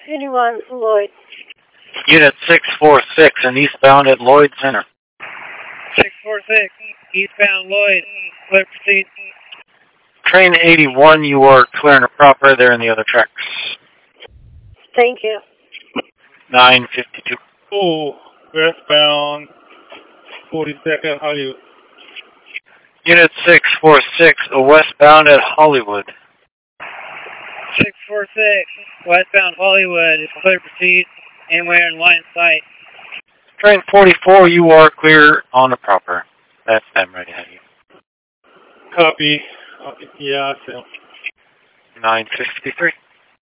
81 Lloyd. Unit 646 and eastbound at Lloyd Center. 646, eastbound Lloyd. Clear proceed. Train 81, you are clearing the proper there in the other tracks. Thank you. 952. Oh, westbound 42nd Hollywood. Unit 646, westbound at Hollywood. 646, westbound Hollywood. Clear proceed. Anywhere in line of sight. Train 44, you are clear on the proper. That's them right ahead of you. Copy. Yeah, I see. 953.